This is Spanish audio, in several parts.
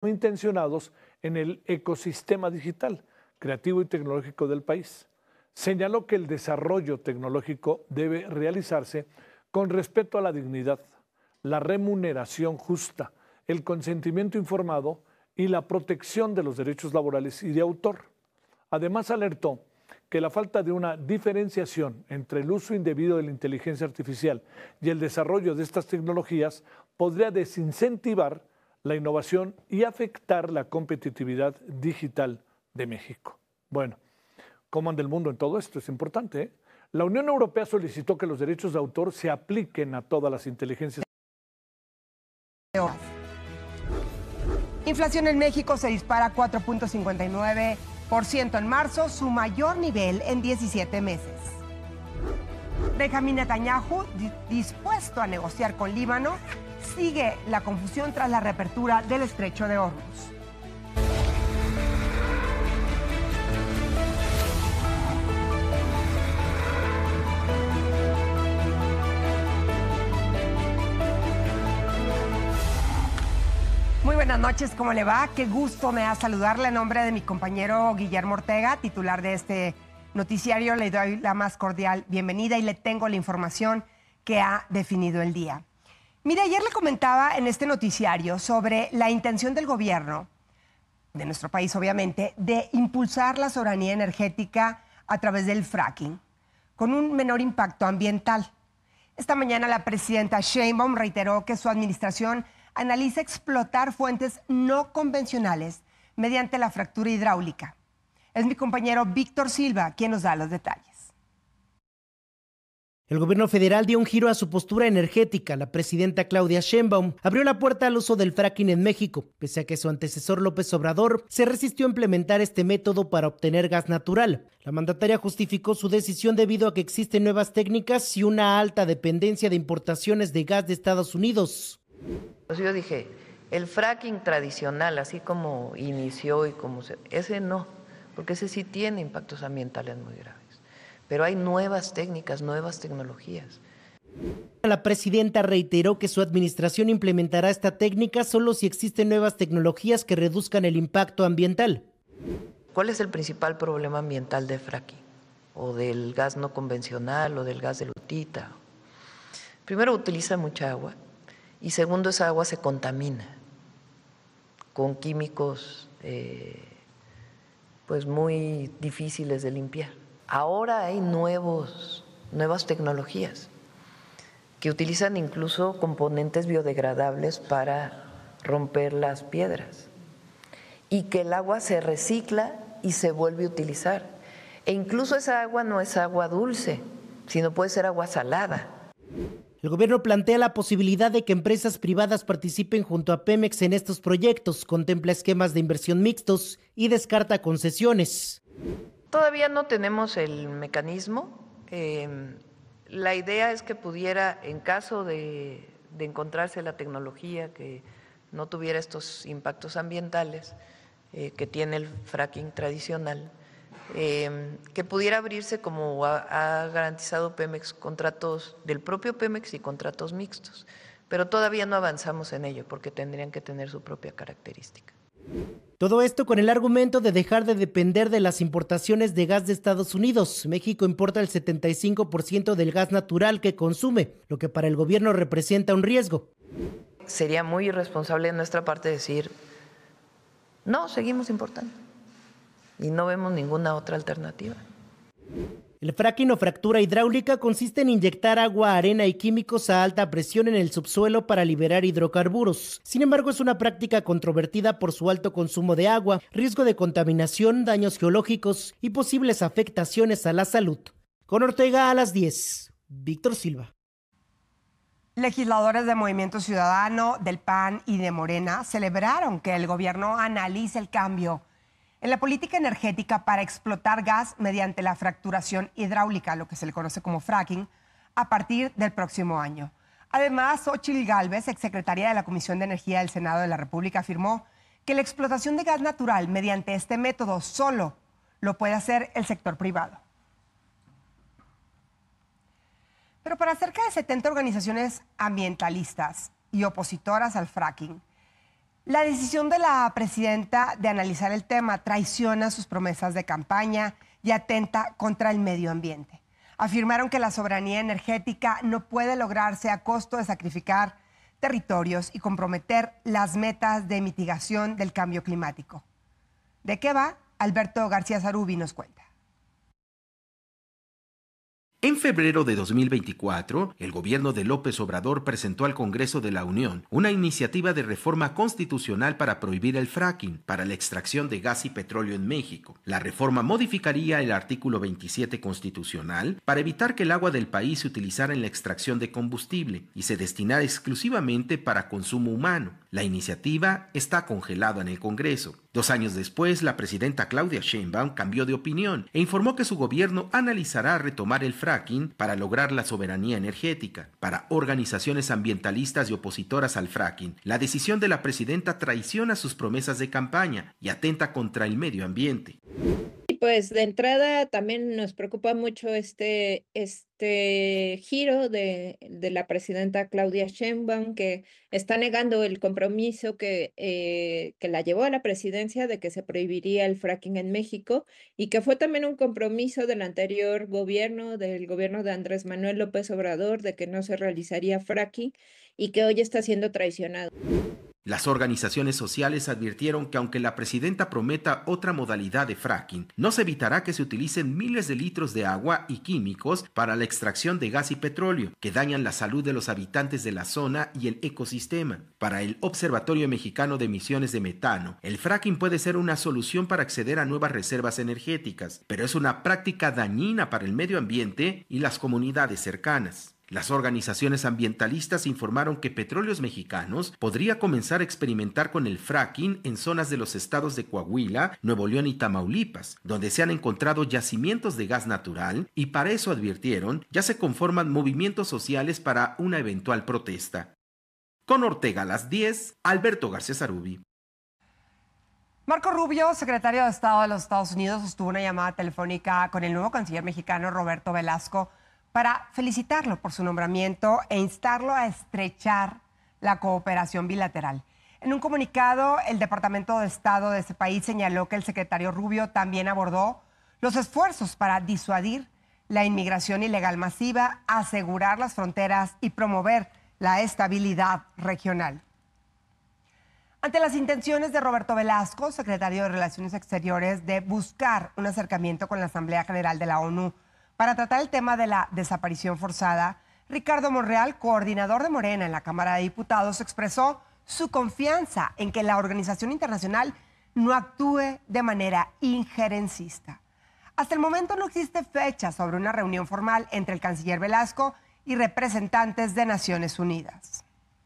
intencionados en el ecosistema digital, creativo y tecnológico del país. Señaló que el desarrollo tecnológico debe realizarse con respeto a la dignidad, la remuneración justa, el consentimiento informado y la protección de los derechos laborales y de autor. Además, alertó que la falta de una diferenciación entre el uso indebido de la inteligencia artificial y el desarrollo de estas tecnologías podría desincentivar la innovación y afectar la competitividad digital de México. Bueno, ¿cómo anda el mundo en todo esto? Es importante, ¿eh? La Unión Europea solicitó que los derechos de autor se apliquen a todas las inteligencias. Inflación en México se dispara a 4.59% en marzo, su mayor nivel en 17 meses. Benjamín Netanyahu, dispuesto a negociar con Líbano, sigue la confusión tras la reapertura del Estrecho de Hormuz. Muy buenas noches, ¿cómo le va? Qué gusto me da saludarle en nombre de mi compañero Guillermo Ortega, titular de este noticiario. Le doy la más cordial bienvenida y le tengo la información que ha definido el día. Mire, ayer le comentaba en este noticiario sobre la intención del gobierno, de nuestro país obviamente, de impulsar la soberanía energética a través del fracking, con un menor impacto ambiental. Esta mañana la presidenta Sheinbaum reiteró que su administración analiza explotar fuentes no convencionales mediante la fractura hidráulica. Es mi compañero Víctor Silva quien nos da los detalles. El gobierno federal dio un giro a su postura energética. La presidenta Claudia Sheinbaum abrió la puerta al uso del fracking en México, pese a que su antecesor López Obrador se resistió a implementar este método para obtener gas natural. La mandataria justificó su decisión debido a que existen nuevas técnicas y una alta dependencia de importaciones de gas de Estados Unidos. Pues yo dije, el fracking tradicional, así como inició y como ese no, porque ese sí tiene impactos ambientales muy graves. Pero hay nuevas técnicas, nuevas tecnologías. La presidenta reiteró que su administración implementará esta técnica solo si existen nuevas tecnologías que reduzcan el impacto ambiental. ¿Cuál es el principal problema ambiental del fracking? O del gas no convencional o del gas de lutita. Primero, utiliza mucha agua. Y segundo, esa agua se contamina con químicos pues muy difíciles de limpiar. Ahora hay nuevas tecnologías que utilizan incluso componentes biodegradables para romper las piedras y que el agua se recicla y se vuelve a utilizar. E incluso esa agua no es agua dulce, sino puede ser agua salada. El gobierno plantea la posibilidad de que empresas privadas participen junto a Pemex en estos proyectos, contempla esquemas de inversión mixtos y descarta concesiones. Todavía no tenemos el mecanismo. La idea es que pudiera, en caso de encontrarse la tecnología que no tuviera estos impactos ambientales que tiene el fracking tradicional, que pudiera abrirse, como ha garantizado Pemex, contratos del propio Pemex y contratos mixtos. Pero todavía no avanzamos en ello porque tendrían que tener su propia característica. Todo esto con el argumento de dejar de depender de las importaciones de gas de Estados Unidos. México importa el 75% del gas natural que consume, lo que para el gobierno representa un riesgo. Sería muy irresponsable de nuestra parte decir, no, seguimos importando. Y no vemos ninguna otra alternativa. El fracking o fractura hidráulica consiste en inyectar agua, arena y químicos a alta presión en el subsuelo para liberar hidrocarburos. Sin embargo, es una práctica controvertida por su alto consumo de agua, riesgo de contaminación, daños geológicos y posibles afectaciones a la salud. Con Ortega a las 10. Víctor Silva. Legisladores de Movimiento Ciudadano, del PAN y de Morena celebraron que el gobierno analice el cambio en la política energética para explotar gas mediante la fracturación hidráulica, lo que se le conoce como fracking, a partir del próximo año. Además, Xóchitl Gálvez, exsecretaria de la Comisión de Energía del Senado de la República, afirmó que la explotación de gas natural mediante este método solo lo puede hacer el sector privado. Pero para cerca de 70 organizaciones ambientalistas y opositoras al fracking, La decisión de la presidenta de analizar el tema traiciona sus promesas de campaña y atenta contra el medio ambiente. Afirmaron que la soberanía energética no puede lograrse a costo de sacrificar territorios y comprometer las metas de mitigación del cambio climático. ¿De qué va? Alberto García Zarubi nos cuenta. En febrero de 2024, el gobierno de López Obrador presentó al Congreso de la Unión una iniciativa de reforma constitucional para prohibir el fracking para la extracción de gas y petróleo en México. La reforma modificaría el artículo 27 constitucional para evitar que el agua del país se utilizara en la extracción de combustible y se destinara exclusivamente para consumo humano. La iniciativa está congelada en el Congreso. 2 años después, la presidenta Claudia Sheinbaum cambió de opinión e informó que su gobierno analizará retomar el fracking para lograr la soberanía energética. Para organizaciones ambientalistas y opositoras al fracking, la decisión de la presidenta traiciona sus promesas de campaña y atenta contra el medio ambiente. Pues de entrada también nos preocupa mucho este giro de la presidenta Claudia Sheinbaum, que está negando el compromiso que la llevó a la presidencia de que se prohibiría el fracking en México y que fue también un compromiso del anterior gobierno, del gobierno de Andrés Manuel López Obrador, de que no se realizaría fracking y que hoy está siendo traicionado. Las organizaciones sociales advirtieron que aunque la presidenta prometa otra modalidad de fracking, no se evitará que se utilicen miles de litros de agua y químicos para la extracción de gas y petróleo, que dañan la salud de los habitantes de la zona y el ecosistema. Para el Observatorio Mexicano de Emisiones de Metano, el fracking puede ser una solución para acceder a nuevas reservas energéticas, pero es una práctica dañina para el medio ambiente y las comunidades cercanas. Las organizaciones ambientalistas informaron que Petróleos Mexicanos podría comenzar a experimentar con el fracking en zonas de los estados de Coahuila, Nuevo León y Tamaulipas, donde se han encontrado yacimientos de gas natural y para eso advirtieron, ya se conforman movimientos sociales para una eventual protesta. Con Ortega a las 10, Alberto García Zarubi. Marco Rubio, secretario de Estado de los Estados Unidos, sostuvo una llamada telefónica con el nuevo canciller mexicano Roberto Velasco para felicitarlo por su nombramiento e instarlo a estrechar la cooperación bilateral. En un comunicado, el Departamento de Estado de ese país señaló que el secretario Rubio también abordó los esfuerzos para disuadir la inmigración ilegal masiva, asegurar las fronteras y promover la estabilidad regional. Ante las intenciones de Roberto Velasco, secretario de Relaciones Exteriores, de buscar un acercamiento con la Asamblea General de la ONU para tratar el tema de la desaparición forzada, Ricardo Monreal, coordinador de Morena en la Cámara de Diputados, expresó su confianza en que la organización internacional no actúe de manera injerencista. Hasta el momento no existe fecha sobre una reunión formal entre el canciller Velasco y representantes de Naciones Unidas.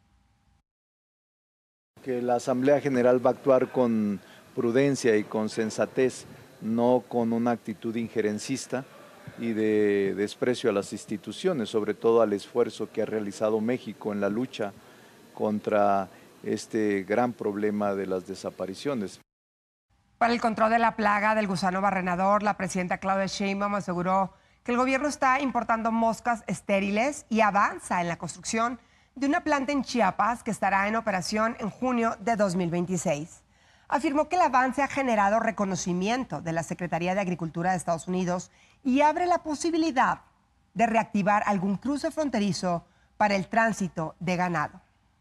Que la Asamblea General va a actuar con prudencia y con sensatez, no con una actitud injerencista y de desprecio a las instituciones, sobre todo al esfuerzo que ha realizado México en la lucha contra este gran problema de las desapariciones. Para el control de la plaga del gusano barrenador, la presidenta Claudia Sheinbaum aseguró que el gobierno está importando moscas estériles y avanza en la construcción de una planta en Chiapas que estará en operación en junio de 2026. Afirmó que el avance ha generado reconocimiento de la Secretaría de Agricultura de Estados Unidos y abre la posibilidad de reactivar algún cruce fronterizo para el tránsito de ganado.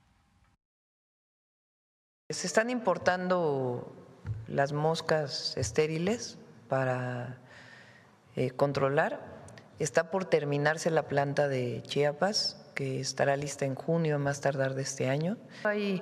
Se están importando las moscas estériles para controlar. Está por terminarse la planta de Chiapas, que estará lista en junio, a más tardar de este año. Hay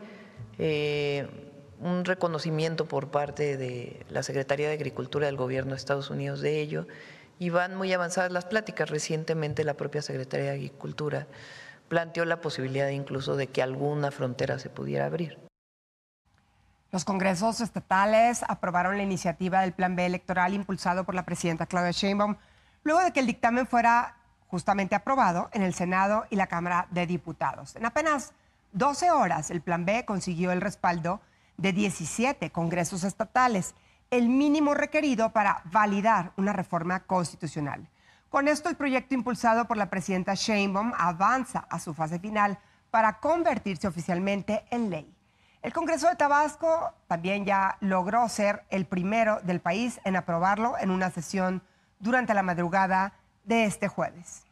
un reconocimiento por parte de la Secretaría de Agricultura del Gobierno de Estados Unidos de ello, y van muy avanzadas las pláticas. Recientemente la propia Secretaría de Agricultura planteó la posibilidad incluso de que alguna frontera se pudiera abrir. Los congresos estatales aprobaron la iniciativa del Plan B electoral impulsado por la presidenta Claudia Sheinbaum, luego de que el dictamen fuera justamente aprobado en el Senado y la Cámara de Diputados. En apenas 12 horas, el Plan B consiguió el respaldo de 17 congresos estatales, el mínimo requerido para validar una reforma constitucional. Con esto, el proyecto impulsado por la presidenta Sheinbaum avanza a su fase final para convertirse oficialmente en ley. El Congreso de Tabasco también ya logró ser el primero del país en aprobarlo en una sesión durante la madrugada de este jueves.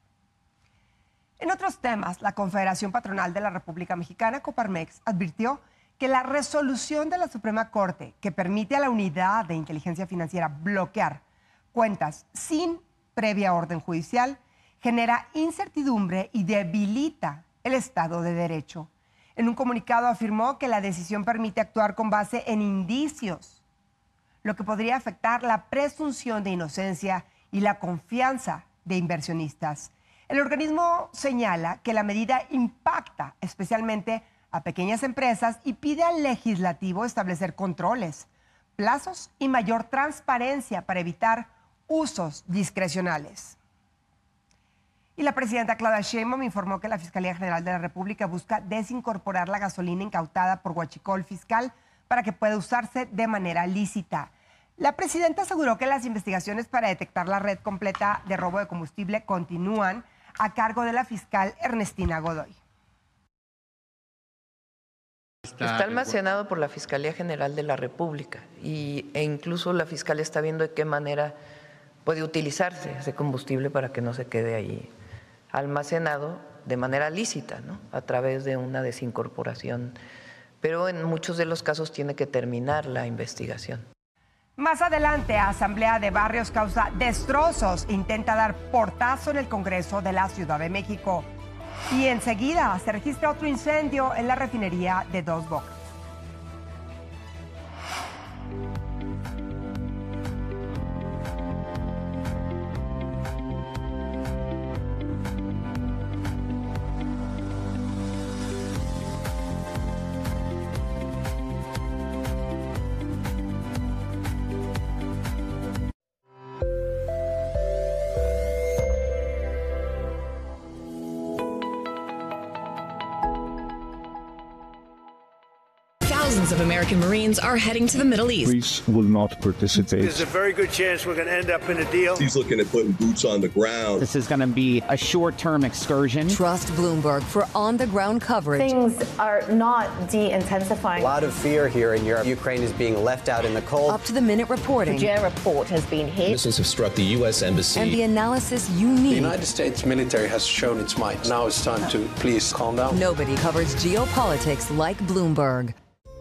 En otros temas, la Confederación Patronal de la República Mexicana, Coparmex, advirtió que la resolución de la Suprema Corte que permite a la Unidad de Inteligencia Financiera bloquear cuentas sin previa orden judicial genera incertidumbre y debilita el Estado de Derecho. En un comunicado afirmó que la decisión permite actuar con base en indicios, lo que podría afectar la presunción de inocencia y la confianza de inversionistas. El organismo señala que la medida impacta especialmente a pequeñas empresas y pide al legislativo establecer controles, plazos y mayor transparencia para evitar usos discrecionales. Y la presidenta Claudia Sheinbaum informó que la Fiscalía General de la República busca desincorporar la gasolina incautada por huachicol fiscal para que pueda usarse de manera lícita. La presidenta aseguró que las investigaciones para detectar la red completa de robo de combustible continúan a cargo de la fiscal Ernestina Godoy. Está almacenado por la Fiscalía General de la República e incluso la fiscal está viendo de qué manera puede utilizarse ese combustible para que no se quede ahí almacenado de manera lícita, ¿no? A través de una desincorporación. Pero en muchos de los casos tiene que terminar la investigación. Más adelante, Asamblea de Barrios causa destrozos, intenta dar portazo en el Congreso de la Ciudad de México. Y enseguida se registra otro incendio en la refinería de Dos Bocas. Thousands of American Marines are heading to the Middle East. Greece will not participate. There's a very good chance we're going to end up in a deal. He's looking at putting boots on the ground. This is going to be a short-term excursion. Trust Bloomberg for on-the-ground coverage. Things are not de-intensifying. A lot of fear here in Europe. Ukraine is being left out in the cold. Up-to-the-minute reporting. The Fujera report has been hit. Missiles have struck the U.S. Embassy. And the analysis you need. The United States military has shown its might. Now it's time to please calm down. Nobody covers geopolitics like Bloomberg.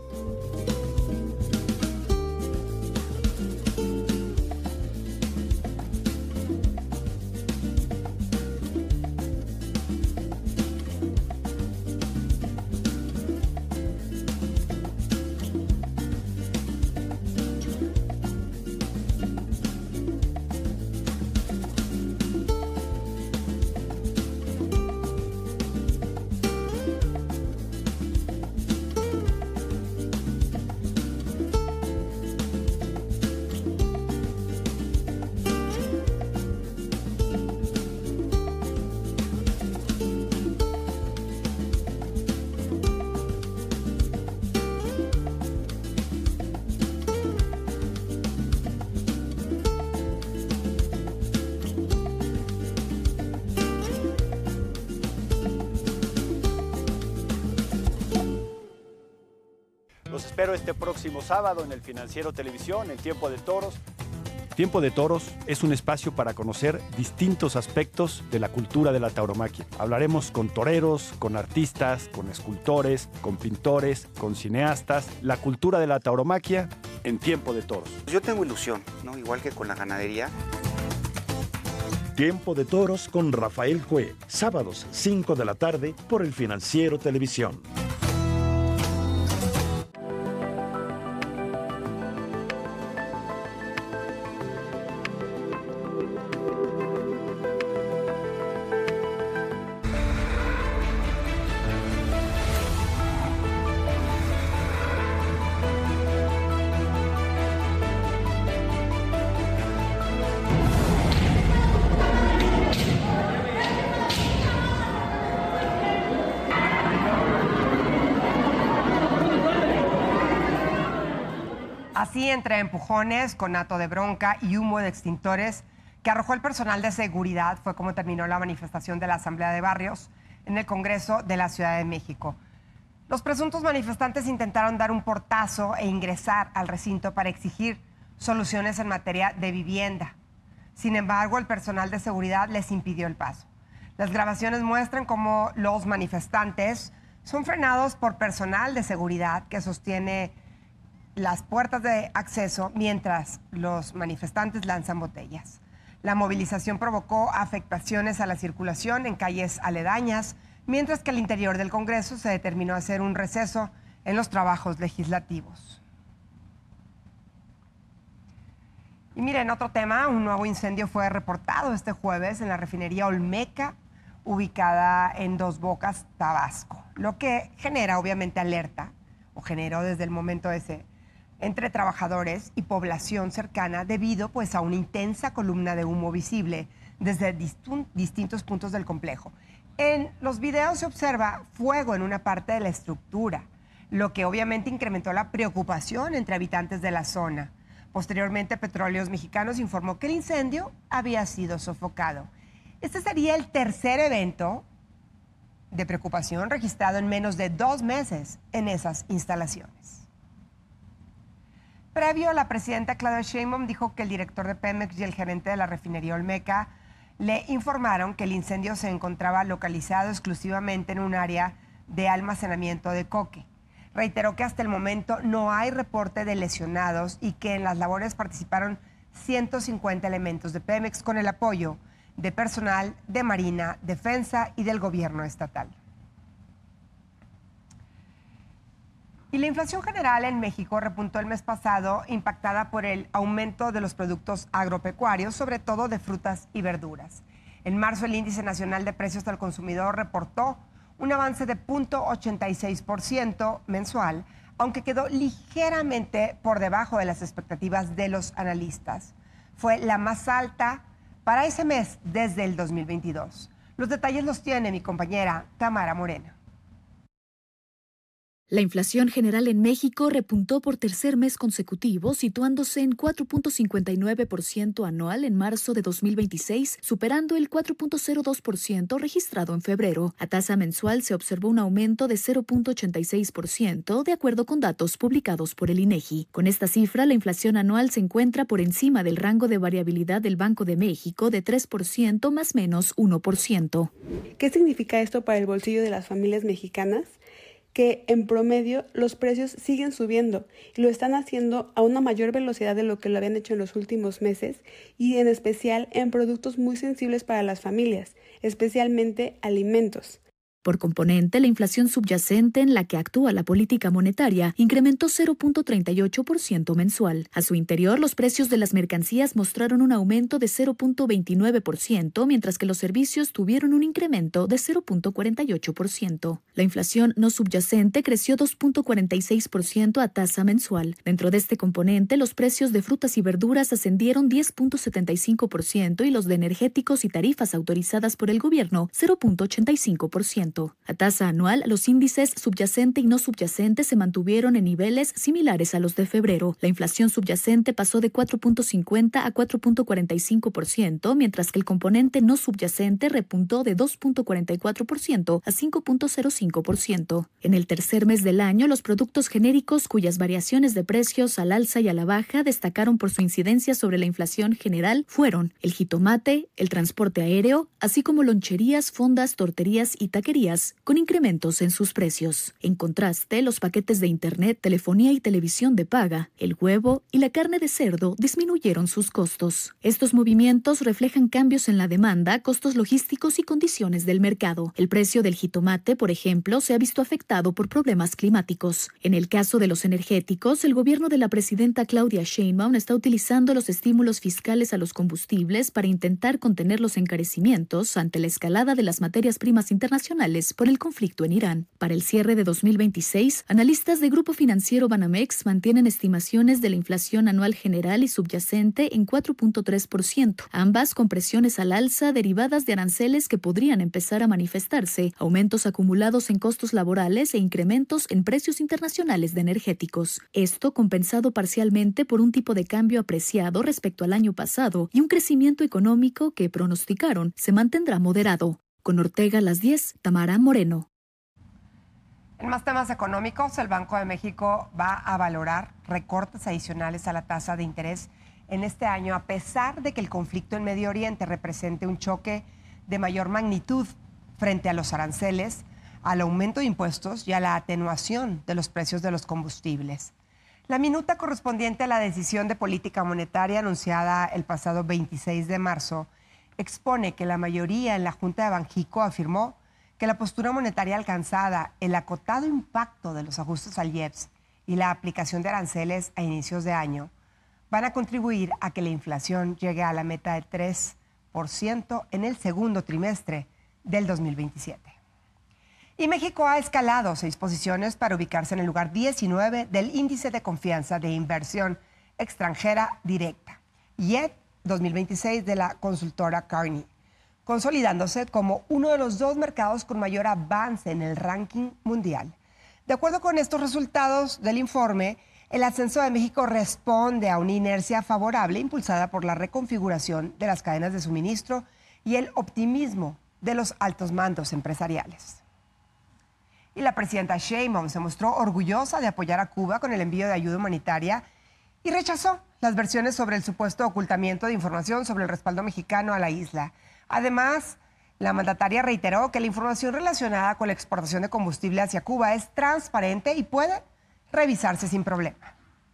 Los espero este próximo sábado en el Financiero Televisión, en Tiempo de Toros. Tiempo de Toros es un espacio para conocer distintos aspectos de la cultura de la tauromaquia. Hablaremos con toreros, con artistas, con escultores, con pintores, con cineastas. La cultura de la tauromaquia en Tiempo de Toros. Yo tengo ilusión, ¿no? Igual que con la ganadería. Tiempo de Toros con Rafael Cue, sábados 5 de la tarde por el Financiero Televisión. Así, entre empujones, conato de bronca y humo de extintores que arrojó el personal de seguridad, fue como terminó la manifestación de la Asamblea de Barrios en el Congreso de la Ciudad de México. Los presuntos manifestantes intentaron dar un portazo e ingresar al recinto para exigir soluciones en materia de vivienda. Sin embargo, el personal de seguridad les impidió el paso. Las grabaciones muestran cómo los manifestantes son frenados por personal de seguridad que sostiene las puertas de acceso mientras los manifestantes lanzan botellas. La movilización provocó afectaciones a la circulación en calles aledañas, mientras que al interior del Congreso se determinó hacer un receso en los trabajos legislativos. Y miren, otro tema, un nuevo incendio fue reportado este jueves en la refinería Olmeca, ubicada en Dos Bocas, Tabasco, lo que genera obviamente alerta, o generó desde el momento ese, entre trabajadores y población cercana debido pues a una intensa columna de humo visible desde distintos puntos del complejo. En los videos se observa fuego en una parte de la estructura, lo que obviamente incrementó la preocupación entre habitantes de la zona. Posteriormente, Petróleos Mexicanos informó que el incendio había sido sofocado. Este sería el tercer evento de preocupación registrado en menos de 2 meses en esas instalaciones. Previo, la presidenta Claudia Sheinbaum dijo que el director de Pemex y el gerente de la refinería Olmeca le informaron que el incendio se encontraba localizado exclusivamente en un área de almacenamiento de coque. Reiteró que hasta el momento no hay reporte de lesionados y que en las labores participaron 150 elementos de Pemex con el apoyo de personal de Marina, Defensa y del gobierno estatal. Y la inflación general en México repuntó el mes pasado, impactada por el aumento de los productos agropecuarios, sobre todo de frutas y verduras. En marzo, el Índice Nacional de Precios al Consumidor reportó un avance de 0.86% mensual, aunque quedó ligeramente por debajo de las expectativas de los analistas. Fue la más alta para ese mes desde el 2022. Los detalles los tiene mi compañera Tamara Moreno. La inflación general en México repuntó por tercer mes consecutivo, situándose en 4.59% anual en marzo de 2026, superando el 4.02% registrado en febrero. A tasa mensual se observó un aumento de 0.86%, de acuerdo con datos publicados por el INEGI. Con esta cifra, la inflación anual se encuentra por encima del rango de variabilidad del Banco de México de 3% más menos 1%. ¿Qué significa esto para el bolsillo de las familias mexicanas? Que en promedio los precios siguen subiendo y lo están haciendo a una mayor velocidad de lo que lo habían hecho en los últimos meses y en especial en productos muy sensibles para las familias, especialmente alimentos. Por componente, la inflación subyacente en la que actúa la política monetaria incrementó 0.38% mensual. A su interior, los precios de las mercancías mostraron un aumento de 0.29%, mientras que los servicios tuvieron un incremento de 0.48%. La inflación no subyacente creció 2.46% a tasa mensual. Dentro de este componente, los precios de frutas y verduras ascendieron 10.75% y los de energéticos y tarifas autorizadas por el gobierno 0.85%. A tasa anual, los índices subyacente y no subyacente se mantuvieron en niveles similares a los de febrero. La inflación subyacente pasó de 4.50 a 4.45%, mientras que el componente no subyacente repuntó de 2.44% a 5.05%. En el tercer mes del año, los productos genéricos cuyas variaciones de precios al alza y a la baja destacaron por su incidencia sobre la inflación general fueron el jitomate, el transporte aéreo, así como loncherías, fondas, torterías y taquerías, con incrementos en sus precios. En contraste, los paquetes de internet, telefonía y televisión de paga, el huevo y la carne de cerdo disminuyeron sus costos. Estos movimientos reflejan cambios en la demanda, costos logísticos y condiciones del mercado. El precio del jitomate, por ejemplo, se ha visto afectado por problemas climáticos. En el caso de los energéticos, el gobierno de la presidenta Claudia Sheinbaum está utilizando los estímulos fiscales a los combustibles para intentar contener los encarecimientos ante la escalada de las materias primas internacionales por el conflicto en Irán. Para el cierre de 2026, analistas de Grupo Financiero Banamex mantienen estimaciones de la inflación anual general y subyacente en 4.3%, ambas con presiones al alza derivadas de aranceles que podrían empezar a manifestarse, aumentos acumulados en costos laborales e incrementos en precios internacionales de energéticos. Esto compensado parcialmente por un tipo de cambio apreciado respecto al año pasado y un crecimiento económico que pronosticaron se mantendrá moderado. Con Ortega a las 10, Tamara Moreno. En más temas económicos, el Banco de México va a valorar recortes adicionales a la tasa de interés en este año, a pesar de que el conflicto en Medio Oriente represente un choque de mayor magnitud frente a los aranceles, al aumento de impuestos y a la atenuación de los precios de los combustibles. La minuta correspondiente a la decisión de política monetaria anunciada el pasado 26 de marzo expone que la mayoría en la Junta de Banjico afirmó que la postura monetaria alcanzada, el acotado impacto de los ajustes al IEPS y la aplicación de aranceles a inicios de año van a contribuir a que la inflación llegue a la meta de 3% en el segundo trimestre del 2027. Y México ha escalado 6 posiciones para ubicarse en el lugar 19 del índice de confianza de inversión extranjera directa, IED 2026 de la consultora Carney, consolidándose como uno de los 2 mercados con mayor avance en el ranking mundial. De acuerdo con estos resultados del informe, el ascenso de México responde a una inercia favorable impulsada por la reconfiguración de las cadenas de suministro y el optimismo de los altos mandos empresariales. Y la presidenta Sheinbaum se mostró orgullosa de apoyar a Cuba con el envío de ayuda humanitaria y rechazó las versiones sobre el supuesto ocultamiento de información sobre el respaldo mexicano a la isla. Además, la mandataria reiteró que la información relacionada con la exportación de combustible hacia Cuba es transparente y puede revisarse sin problema.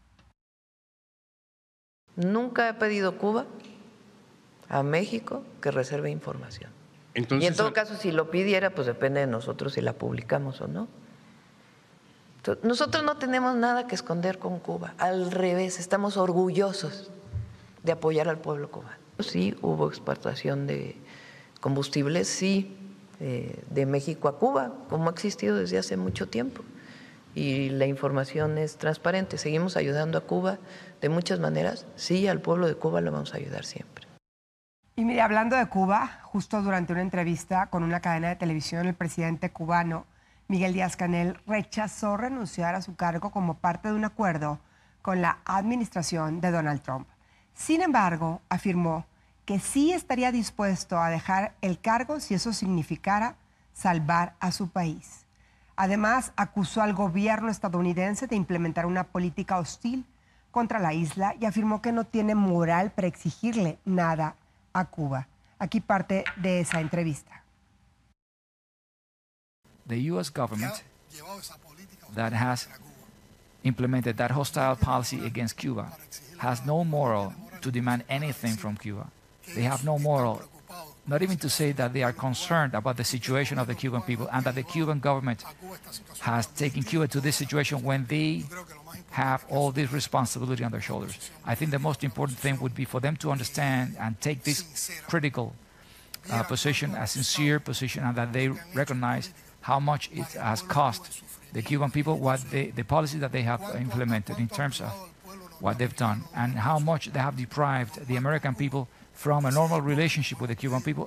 Nunca he pedido Cuba a México que reserve información. Entonces, y en todo caso, si lo pidiera, pues depende de nosotros si la publicamos o no. Entonces, nosotros no tenemos nada que esconder con Cuba. Al revés, estamos orgullosos de apoyar al pueblo cubano. Sí, hubo exportación de combustibles, sí, de México a Cuba, como ha existido desde hace mucho tiempo. Y la información es transparente. Seguimos ayudando a Cuba de muchas maneras. Sí, al pueblo de Cuba lo vamos a ayudar siempre. Y mire, hablando de Cuba, justo durante una entrevista con una cadena de televisión, el presidente cubano, Miguel Díaz-Canel, rechazó renunciar a su cargo como parte de un acuerdo con la administración de Donald Trump. Sin embargo, afirmó que sí estaría dispuesto a dejar el cargo si eso significara salvar a su país. Además, acusó al gobierno estadounidense de implementar una política hostil contra la isla y afirmó que no tiene moral para exigirle nada a Cuba. Aquí parte de esa entrevista. The U.S. government that has implemented that hostile policy against Cuba has no moral to demand anything from Cuba. They have no moral, not even to say that they are concerned about the situation of the Cuban people and that the Cuban government has taken Cuba to this situation when they have all this responsibility on their shoulders. I think the most important thing would be for them to understand and take this critical position, a sincere position, and that they recognize how much it has cost the Cuban people, what the policy that they have implemented in terms of what they've done, and how much they have deprived the American people from a normal relationship with the Cuban people.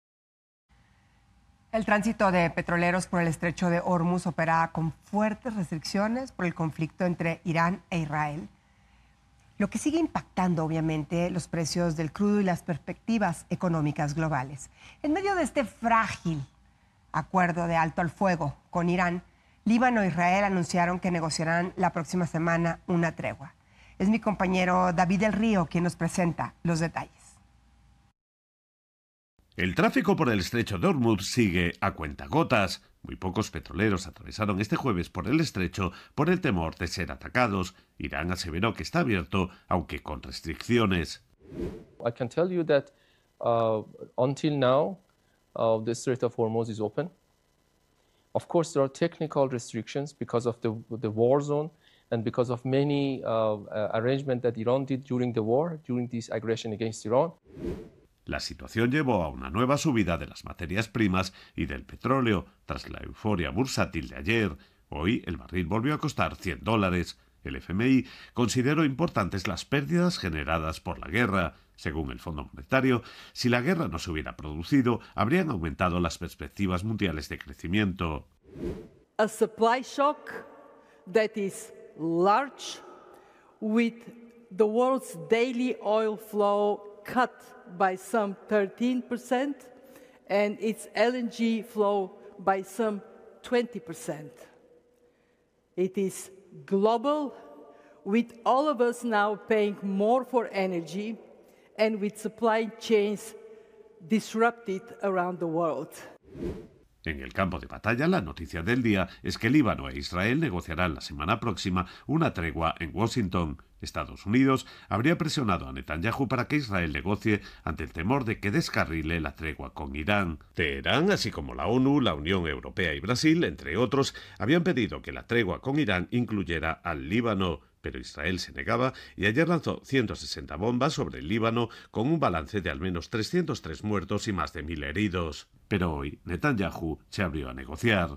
El tránsito de petroleros por el estrecho de Hormuz opera con fuertes restricciones por el conflicto entre Irán e Israel, lo que sigue impactando obviamente los precios del crudo y las perspectivas económicas globales. En medio de este frágil acuerdo de alto al fuego con Irán, Líbano e Israel anunciaron que negociarán la próxima semana una tregua. Es mi compañero David del Río quien nos presenta los detalles. El tráfico por el estrecho de Hormuz sigue a cuentagotas. Muy pocos petroleros atravesaron este jueves por el estrecho por el temor de ser atacados. Irán aseveró que está abierto, aunque con restricciones. I can tell you that until now, the Strait of Hormuz is open. Of course, there are technical restrictions because of the war zone and because of many arrangements that Iran did during the war, during this aggression against Iran. La situación llevó a una nueva subida de las materias primas y del petróleo tras la euforia bursátil de ayer. Hoy el barril volvió a costar $100. El FMI consideró importantes las pérdidas generadas por la guerra. Según el Fondo Monetario, si la guerra no se hubiera producido, habrían aumentado las perspectivas mundiales de crecimiento. A supply shock that is large, with the world's daily oil flow cut by some 13% and its LNG flow by some 20%. It is global, with all of us now paying more for energy and with supply chains disrupted around the world. En el campo de batalla, la noticia del día es que Líbano e Israel negociarán la semana próxima una tregua en Washington. Estados Unidos habría presionado a Netanyahu para que Israel negocie ante el temor de que descarrile la tregua con Irán. Teherán, así como la ONU, la Unión Europea y Brasil, entre otros, habían pedido que la tregua con Irán incluyera al Líbano, pero Israel se negaba y ayer lanzó 160 bombas sobre el Líbano con un balance de al menos 303 muertos y más de 1000 heridos. Pero hoy Netanyahu se abrió a negociar.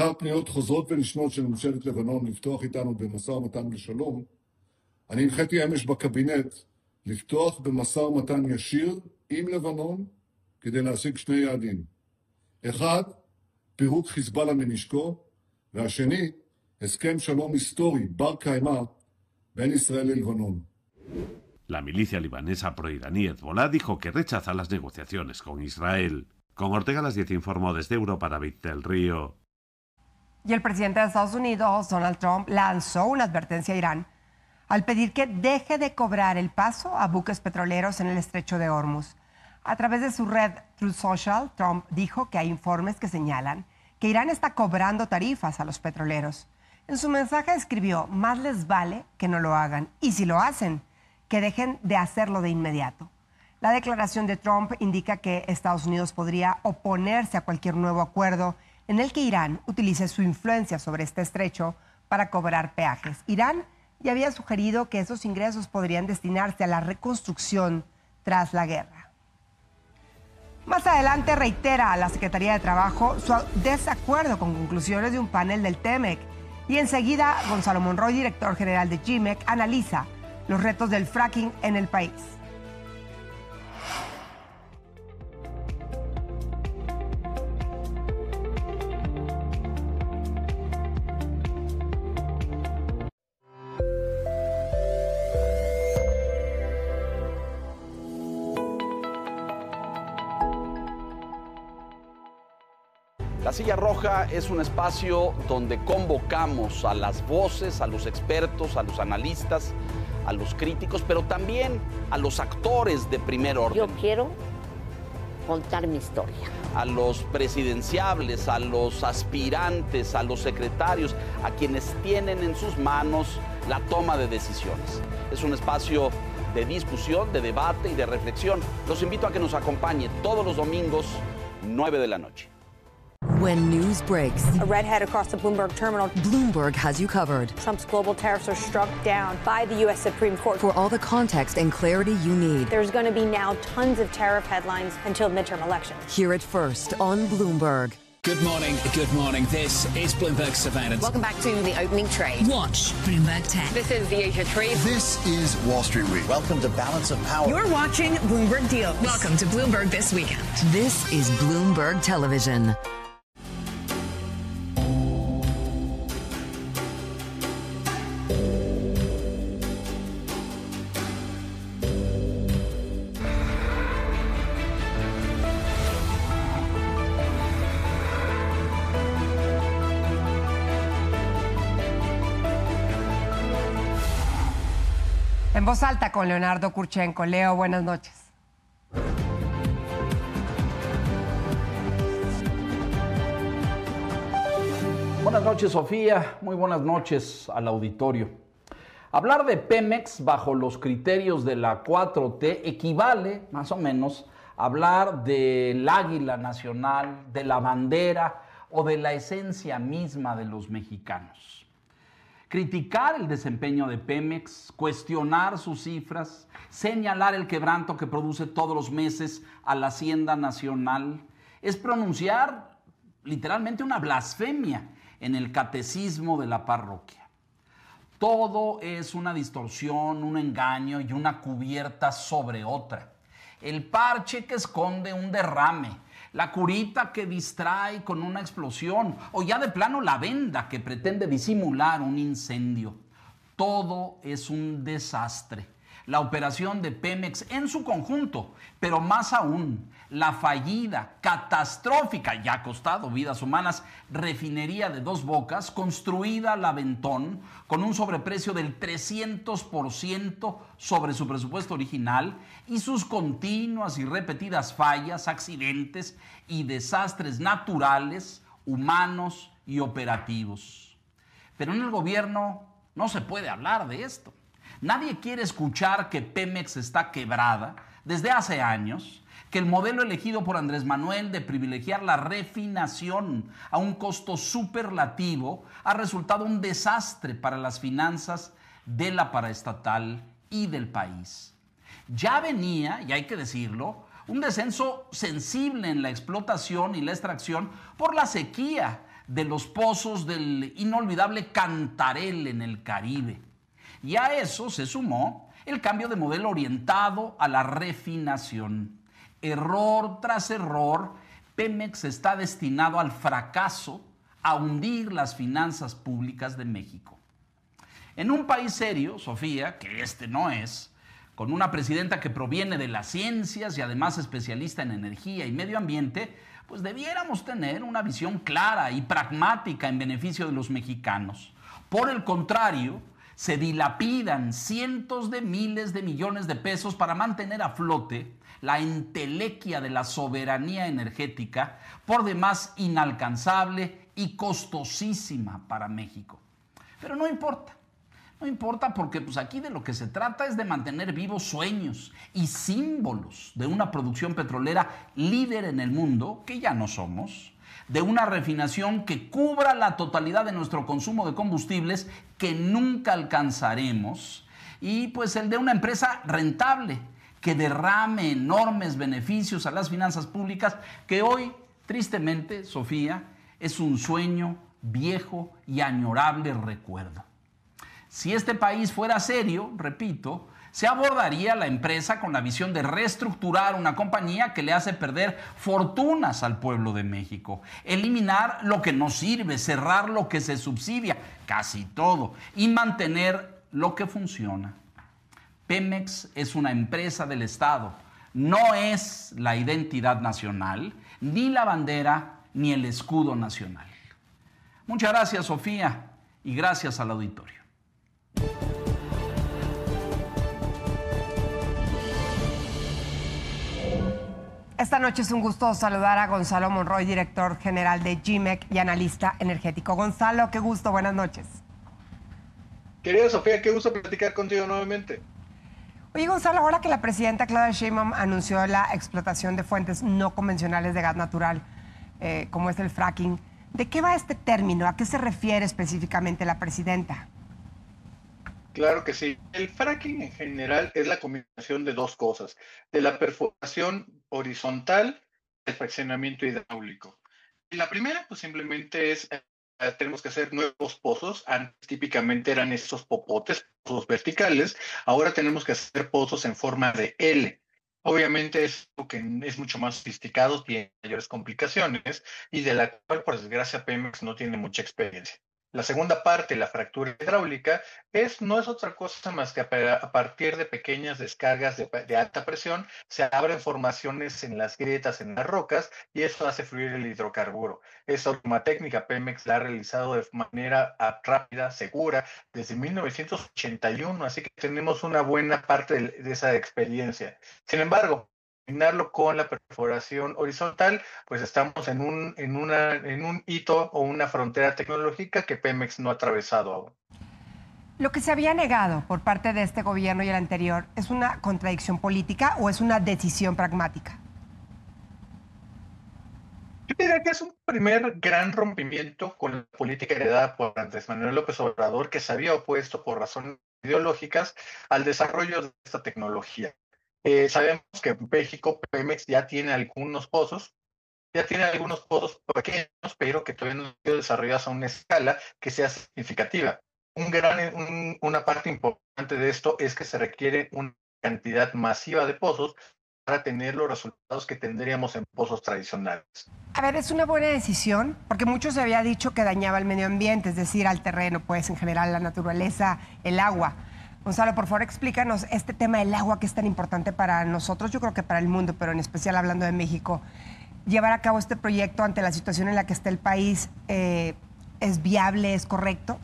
אני הנחיתי אמש בקבינט לפתוח במשא ומתן ישיר עם לבנון כדי להשיג שני יעדים. אחד, פירוק חיזבאללה מנשקו, והשני, הסכם שלום היסטורי בר קיימא בין ישראל ללבנון. La milicia libanesa proiraní Hezbollah dijo que rechaza las negociaciones con Israel. Con Ortega a las 10 informó desde Europa David del Río. Y el presidente de Estados Unidos, Donald Trump, lanzó una advertencia a Irán al pedir que deje de cobrar el paso a buques petroleros en el estrecho de Hormuz. A través de su red Truth Social, Trump dijo que hay informes que señalan que Irán está cobrando tarifas a los petroleros. En su mensaje escribió: más les vale que no lo hagan, y si lo hacen, que dejen de hacerlo de inmediato. La declaración de Trump indica que Estados Unidos podría oponerse a cualquier nuevo acuerdo en el que Irán utilice su influencia sobre este estrecho para cobrar peajes. Irán y había sugerido que esos ingresos podrían destinarse a la reconstrucción tras la guerra. Más adelante reitera a la Secretaría de Trabajo su desacuerdo con conclusiones de un panel del TEMEC. Y enseguida, Gonzalo Monroy, director general de GMEC, analiza los retos del fracking en el país. La Silla Roja es un espacio donde convocamos a las voces, a los expertos, a los analistas, a los críticos, pero también a los actores de primer orden. Yo quiero contar mi historia. A los presidenciables, a los aspirantes, a los secretarios, a quienes tienen en sus manos la toma de decisiones. Es un espacio de discusión, de debate y de reflexión. Los invito a que nos acompañe todos los domingos, 9 de la noche. When news breaks, a redhead across the Bloomberg terminal. Bloomberg has you covered. Trump's global tariffs are struck down by the U.S. Supreme Court. For all the context and clarity you need. There's going to be now tons of tariff headlines until midterm elections. Hear it first on Bloomberg. Good morning, good morning. This is Bloomberg Surveillance. Welcome back to the opening trade. Watch Bloomberg 10. This is the Asia Trade. This is Wall Street Week. Welcome to Balance of Power. You're watching Bloomberg Deals. Welcome to Bloomberg This Weekend. This is Bloomberg Television. En voz alta con Leonardo Kurchenko. Leo, buenas noches. Buenas noches, Sofía. Muy buenas noches al auditorio. Hablar de Pemex bajo los criterios de la 4T equivale, más o menos, a hablar del águila nacional, de la bandera o de la esencia misma de los mexicanos. Criticar el desempeño de Pemex, cuestionar sus cifras, señalar el quebranto que produce todos los meses a la Hacienda Nacional, es pronunciar literalmente una blasfemia en el catecismo de la parroquia. Todo es una distorsión, un engaño y una cubierta sobre otra. El parche que esconde un derrame, la curita que distrae con una explosión, o ya de plano la venda que pretende disimular un incendio. Todo es un desastre. la operación de Pemex en su conjunto, pero más aún, la fallida, catastrófica, ya ha costado vidas humanas, refinería de Dos Bocas, construida al aventón, con un sobreprecio del 300% sobre su presupuesto original, y sus continuas y repetidas fallas, accidentes y desastres naturales, humanos y operativos. Pero en el gobierno no se puede hablar de esto. Nadie quiere escuchar que Pemex está quebrada desde hace años, que el modelo elegido por Andrés Manuel de privilegiar la refinación a un costo superlativo ha resultado un desastre para las finanzas de la paraestatal y del país. Ya venía, y hay que decirlo, un descenso sensible en la explotación y la extracción por la sequía de los pozos del inolvidable Cantarell en el Caribe. Y a eso se sumó el cambio de modelo orientado a la refinación. Error tras error, Pemex está destinado al fracaso, a hundir las finanzas públicas de México. En un país serio, Sofía, que este no es, con una presidenta que proviene de las ciencias y además especialista en energía y medio ambiente, pues debiéramos tener una visión clara y pragmática en beneficio de los mexicanos. Por el contrario, se dilapidan cientos de miles de millones de pesos para mantener a flote la entelequia de la soberanía energética, por demás inalcanzable y costosísima para México. Pero no importa. No importa porque pues aquí de lo que se trata es de mantener vivos sueños y símbolos de una producción petrolera líder en el mundo, que ya no somos, de una refinación que cubra la totalidad de nuestro consumo de combustibles que nunca alcanzaremos, y pues el de una empresa rentable que derrame enormes beneficios a las finanzas públicas, que hoy, tristemente, Sofía, es un sueño viejo y añorable recuerdo. Si este país fuera serio, repito, se abordaría la empresa con la visión de reestructurar una compañía que le hace perder fortunas al pueblo de México, eliminar lo que no sirve, cerrar lo que se subsidia, casi todo, y mantener lo que funciona. Pemex es una empresa del Estado, no es la identidad nacional, ni la bandera, ni el escudo nacional. Muchas gracias, Sofía, y gracias al auditorio. Esta noche es un gusto saludar a Gonzalo Monroy, director general de GMEC y analista energético. Gonzalo, qué gusto, buenas noches. Querida Sofía, qué gusto platicar contigo nuevamente. Oye, Gonzalo, ahora que la presidenta Claudia Sheinbaum anunció la explotación de fuentes no convencionales de gas natural, como es el fracking, ¿de qué va este término? ¿A qué se refiere específicamente la presidenta? Claro que sí. El fracking en general es la combinación de dos cosas, de la perforación horizontal y el fraccionamiento hidráulico. Y la primera, pues simplemente es, tenemos que hacer nuevos pozos. Antes típicamente eran estos popotes, pozos verticales. Ahora tenemos que hacer pozos en forma de L. Obviamente es algo que es mucho más sofisticado, tiene mayores complicaciones y de la cual, por desgracia, Pemex no tiene mucha experiencia. La segunda parte, la fractura hidráulica, no es otra cosa más que a partir de pequeñas descargas de alta presión se abren formaciones en las grietas, en las rocas, y eso hace fluir el hidrocarburo. Esa última técnica Pemex la ha realizado de manera rápida, segura, desde 1981, así que tenemos una buena parte de esa experiencia. Sin embargo, combinarlo con la perforación horizontal, pues estamos en un hito o una frontera tecnológica que Pemex no ha atravesado aún. Lo que se había negado por parte de este gobierno y el anterior, ¿es una contradicción política o es una decisión pragmática? Yo diría que es un primer gran rompimiento con la política heredada por Andrés Manuel López Obrador, que se había opuesto por razones ideológicas al desarrollo de esta tecnología. Sabemos que en México Pemex ya tiene algunos pozos pequeños, pero que todavía no han sido desarrollados a una escala que sea significativa. Una parte importante de esto es que se requiere una cantidad masiva de pozos para tener los resultados que tendríamos en pozos tradicionales. A ver, es una buena decisión, porque mucho se había dicho que dañaba el medio ambiente, es decir, al terreno, pues en general la naturaleza, el agua. Gonzalo, por favor, explícanos este tema del agua que es tan importante para nosotros, yo creo que para el mundo, pero en especial hablando de México. Llevar a cabo este proyecto ante la situación en la que está el país, ¿es viable, es correcto?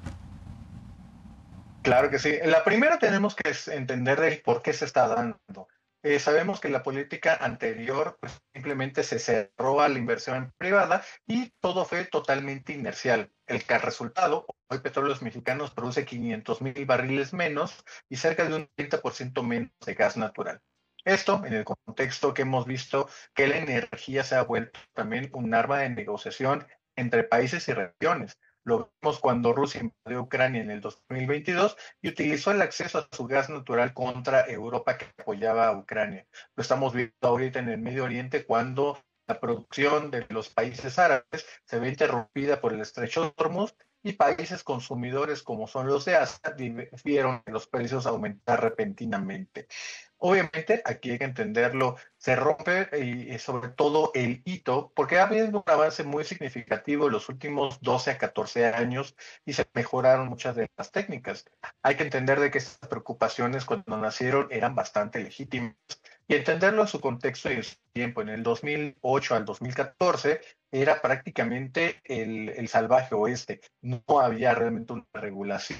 Claro que sí. La primera tenemos que entender el por qué se está dando. Sabemos que la política anterior pues, simplemente se cerró a la inversión privada y todo fue totalmente inercial. El resultado, hoy Petróleos Mexicanos produce 500,000 barriles menos y cerca de un 30% menos de gas natural. Esto en el contexto que hemos visto que la energía se ha vuelto también un arma de negociación entre países y regiones. Lo vimos cuando Rusia invadió Ucrania en el 2022 y utilizó el acceso a su gas natural contra Europa que apoyaba a Ucrania. Lo estamos viendo ahorita en el Medio Oriente cuando la producción de los países árabes se ve interrumpida por el estrecho de Hormuz y países consumidores como son los de Asia vieron los precios aumentar repentinamente. Obviamente, aquí hay que entenderlo, se rompe y sobre todo el hito, porque ha habido un avance muy significativo en los últimos 12 a 14 años y se mejoraron muchas de las técnicas. Hay que entender de que estas preocupaciones cuando nacieron eran bastante legítimas y entenderlo en su contexto y en su tiempo. En el 2008 al 2014 era prácticamente el salvaje oeste, no había realmente una regulación.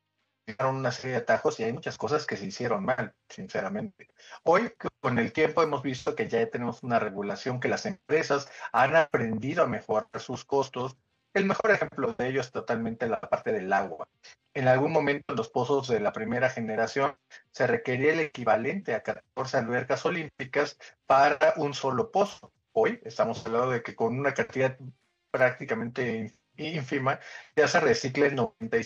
Una serie de atajos y hay muchas cosas que se hicieron mal, sinceramente. Hoy, con el tiempo, hemos visto que ya tenemos una regulación, que las empresas han aprendido a mejorar sus costos. El mejor ejemplo de ello es totalmente la parte del agua. En algún momento, en los pozos de la primera generación, se requería el equivalente a 14 albercas olímpicas para un solo pozo. Hoy estamos hablando de que con una cantidad prácticamente ínfima, ya se recicla el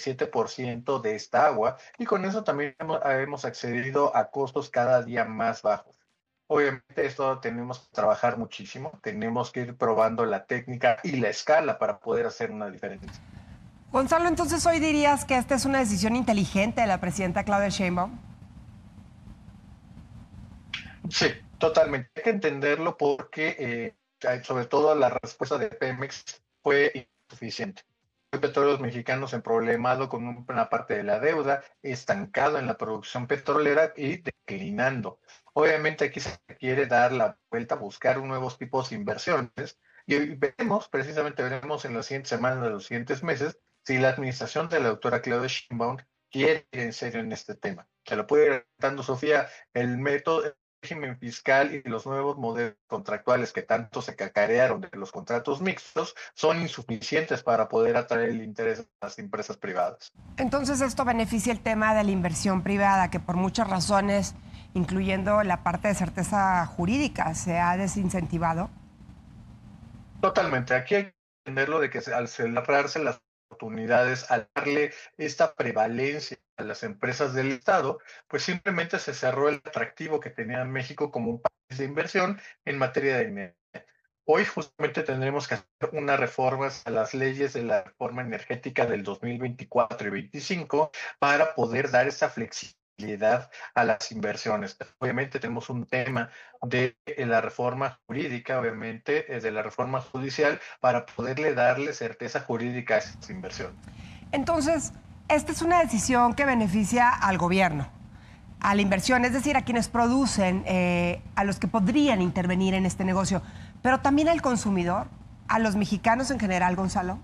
97% de esta agua y con eso también hemos accedido a costos cada día más bajos. Obviamente esto tenemos que trabajar muchísimo, tenemos que ir probando la técnica y la escala para poder hacer una diferencia. Gonzalo, entonces hoy dirías que esta es una decisión inteligente de la presidenta Claudia Sheinbaum. Sí, totalmente. Hay que entenderlo porque sobre todo la respuesta de Pemex fue suficiente. Hoy Petróleos Mexicanos emproblemado con una parte de la deuda, estancado en la producción petrolera y declinando. Obviamente aquí se quiere dar la vuelta, buscar nuevos tipos de inversiones y veremos en las siguientes semanas, en los siguientes meses, si la administración de la doctora Claudia Sheinbaum quiere ir en serio en este tema. Se lo puede ir dando Sofía, el método régimen fiscal y los nuevos modelos contractuales que tanto se cacarearon de los contratos mixtos son insuficientes para poder atraer el interés de las empresas privadas. Entonces esto beneficia el tema de la inversión privada, que por muchas razones, incluyendo la parte de certeza jurídica, se ha desincentivado. Totalmente. Aquí hay que entenderlo de que al cerrarse las oportunidades, al darle esta prevalencia a las empresas del Estado, pues simplemente se cerró el atractivo que tenía México como un país de inversión en materia de energía. Hoy justamente tendremos que hacer unas reformas a las leyes de la reforma energética del 2024 y 2025 para poder dar esa flexibilidad a las inversiones. Obviamente tenemos un tema de la reforma jurídica, obviamente, de la reforma judicial, para poderle darle certeza jurídica a esas inversiones. Entonces, esta es una decisión que beneficia al gobierno, a la inversión, es decir, a quienes producen, a los que podrían intervenir en este negocio, pero también al consumidor, a los mexicanos en general, Gonzalo.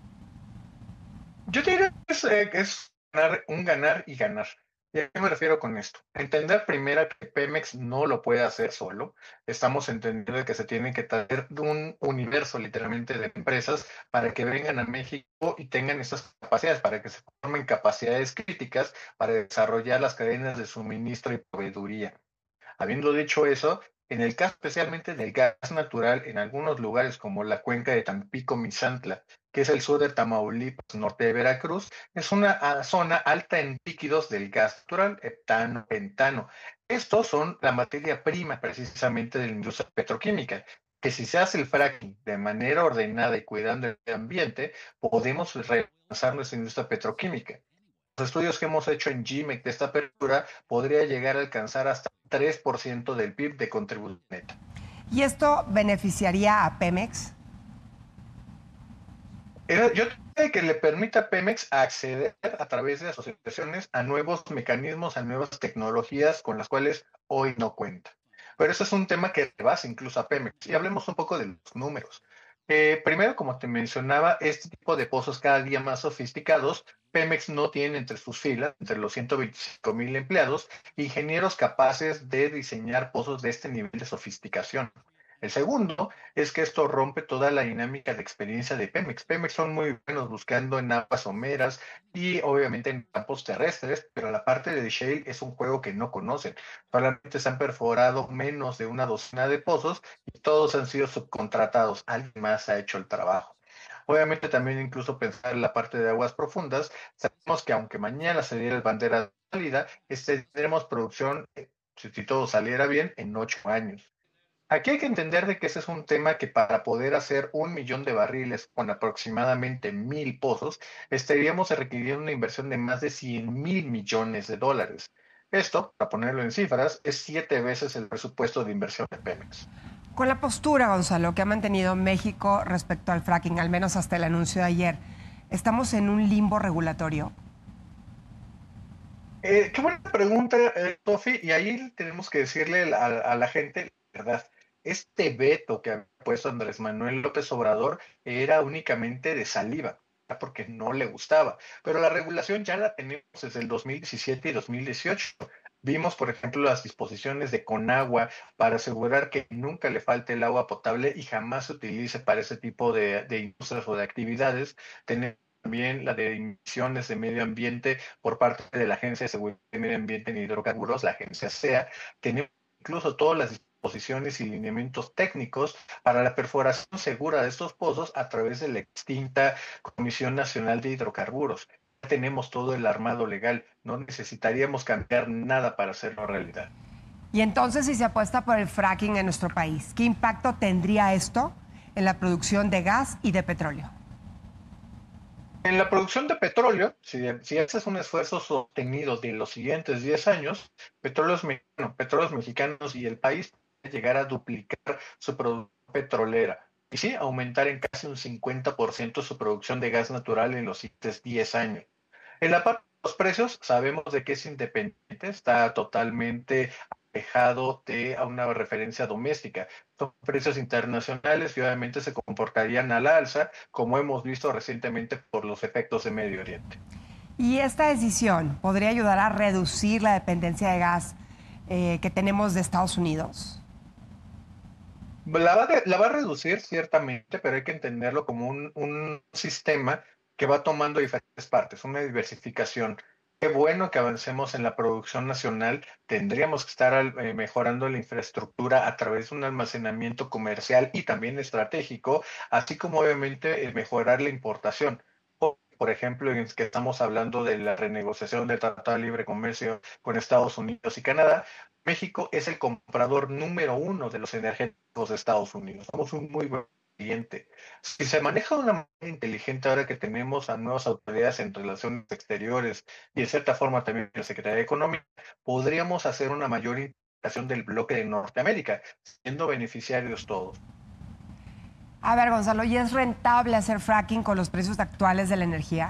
Yo diría que es un ganar y ganar. ¿Y a qué me refiero con esto? Entender primero que Pemex no lo puede hacer solo. Estamos entendiendo que se tiene que traer un universo literalmente de empresas para que vengan a México y tengan esas capacidades, para que se formen capacidades críticas para desarrollar las cadenas de suministro y proveeduría. Habiendo dicho eso, en el caso especialmente del gas natural, en algunos lugares como la cuenca de Tampico-Misantla, que es el sur de Tamaulipas, norte de Veracruz, es una zona alta en líquidos del gas natural, heptano, pentano. Estos son la materia prima precisamente de la industria petroquímica, que si se hace el fracking de manera ordenada y cuidando el ambiente, podemos relanzar nuestra industria petroquímica. Los estudios que hemos hecho en GMEC de esta apertura podría llegar a alcanzar hasta 3% del PIB de contribución neta. ¿Y esto beneficiaría a Pemex? Yo creo que le permita a Pemex acceder a través de asociaciones a nuevos mecanismos, a nuevas tecnologías con las cuales hoy no cuenta. Pero eso es un tema que rebasa incluso a Pemex. Y hablemos un poco de los números. Primero, como te mencionaba, este tipo de pozos cada día más sofisticados, Pemex no tiene entre sus filas, entre los 125,000 empleados, ingenieros capaces de diseñar pozos de este nivel de sofisticación. El segundo es que esto rompe toda la dinámica de experiencia de Pemex. Pemex son muy buenos buscando en aguas someras y obviamente en campos terrestres, pero la parte de shale es un juego que no conocen. Solamente se han perforado menos de una docena de pozos y todos han sido subcontratados. Alguien más ha hecho el trabajo. Obviamente también incluso pensar en la parte de aguas profundas. Sabemos que aunque mañana se diera el bandera de salida, tendremos producción, si todo saliera bien, en 8 años. Aquí hay que entender de que ese es un tema que para poder hacer 1 millón de barriles con aproximadamente 1,000 pozos, estaríamos requiriendo una inversión de más de 100,000 millones de dólares. Esto, para ponerlo en cifras, es 7 veces el presupuesto de inversión de Pemex. Con la postura, Gonzalo, que ha mantenido México respecto al fracking, al menos hasta el anuncio de ayer, ¿estamos en un limbo regulatorio? Qué buena pregunta, Sofi, y ahí tenemos que decirle a la gente la verdad. Este veto que ha puesto Andrés Manuel López Obrador era únicamente de saliva, porque no le gustaba. Pero la regulación ya la tenemos desde el 2017 y 2018. Vimos, por ejemplo, las disposiciones de Conagua para asegurar que nunca le falte el agua potable y jamás se utilice para ese tipo de industrias o de actividades. Tenemos también la de emisiones de medio ambiente por parte de la Agencia de Seguridad de Medio Ambiente en Hidrocarburos, la agencia SEA. Tenemos incluso todas las disposiciones y lineamientos técnicos para la perforación segura de estos pozos a través de la extinta Comisión Nacional de Hidrocarburos. Ya tenemos todo el armado legal, no necesitaríamos cambiar nada para hacerlo realidad. Y entonces, si se apuesta por el fracking en nuestro país, ¿qué impacto tendría esto en la producción de gas y de petróleo? En la producción de petróleo, si haces un esfuerzo sostenido de los siguientes 10 años, Petróleos Mexicanos y el país pueden llegar a duplicar su producción petrolera y sí, aumentar en casi un 50% su producción de gas natural en los siguientes 10 años. En la parte de los precios, sabemos de que es independiente, está totalmente alejado de una referencia doméstica. Son precios internacionales y obviamente se comportarían al alza, como hemos visto recientemente por los efectos de Medio Oriente. ¿Y esta decisión podría ayudar a reducir la dependencia de gas que tenemos de Estados Unidos? La va a reducir ciertamente, pero hay que entenderlo como un sistema que va tomando diferentes partes, una diversificación. Qué bueno que avancemos en la producción nacional. Tendríamos que estar mejorando la infraestructura a través de un almacenamiento comercial y también estratégico, así como obviamente mejorar la importación. Por ejemplo, en que estamos hablando de la renegociación del Tratado de Libre Comercio con Estados Unidos y Canadá, México es el comprador número 1 de los energéticos de Estados Unidos. Somos un muy buen cliente. Si se maneja de una manera inteligente ahora que tenemos a nuevas autoridades en relaciones exteriores y de cierta forma también la Secretaría de Economía, podríamos hacer una mayor integración del bloque de Norteamérica, siendo beneficiarios todos. A ver, Gonzalo, ¿y es rentable hacer fracking con los precios actuales de la energía?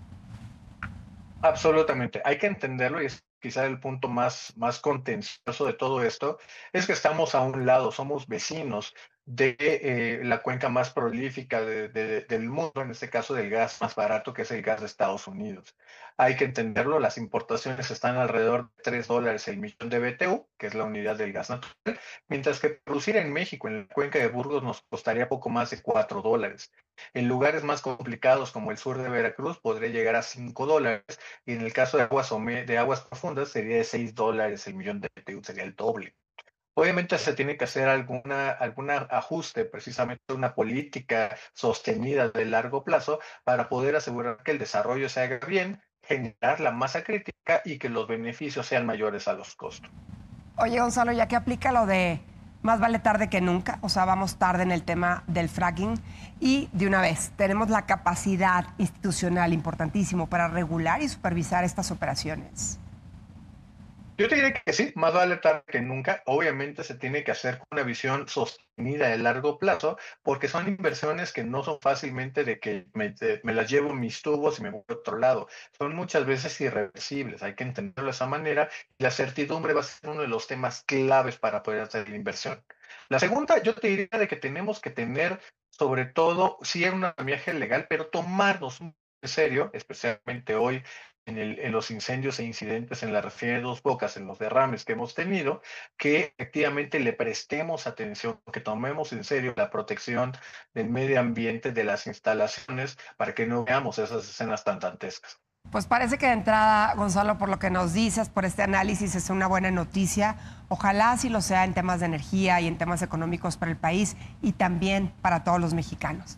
Absolutamente. Hay que entenderlo y es quizá el punto más contencioso de todo esto, es que estamos a un lado, somos vecinos de la cuenca más prolífica del mundo, en este caso del gas más barato, que es el gas de Estados Unidos. Hay que entenderlo, las importaciones están alrededor de $3 el millón de BTU, que es la unidad del gas natural, mientras que producir en México, en la cuenca de Burgos, nos costaría poco más de $4. En lugares más complicados como el sur de Veracruz podría llegar a $5 y en el caso de aguas profundas sería de $6 el millón de BTU, sería el doble. Obviamente se tiene que hacer algún ajuste, precisamente una política sostenida de largo plazo para poder asegurar que el desarrollo se haga bien, generar la masa crítica y que los beneficios sean mayores a los costos. Oye, Gonzalo, ya que aplica lo de más vale tarde que nunca, o sea, vamos tarde en el tema del fracking y de una vez tenemos la capacidad institucional importantísimo para regular y supervisar estas operaciones. Yo te diré que sí, más vale tarde que nunca. Obviamente se tiene que hacer con una visión sostenida de largo plazo, porque son inversiones que no son fácilmente de que me las llevo en mis tubos y me voy a otro lado. Son muchas veces irreversibles, hay que entenderlo de esa manera. Y la certidumbre va a ser uno de los temas claves para poder hacer la inversión. La segunda, yo te diría de que tenemos que tener, sobre todo, sí un andamiaje legal, pero tomarnos en serio, especialmente hoy, en los incendios e incidentes en la refinería de Dos Bocas, en los derrames que hemos tenido, que efectivamente le prestemos atención, que tomemos en serio la protección del medio ambiente, de las instalaciones, para que no veamos esas escenas tan dantescas. Pues parece que de entrada, Gonzalo, por lo que nos dices, por este análisis, es una buena noticia. Ojalá sí lo sea en temas de energía y en temas económicos para el país y también para todos los mexicanos.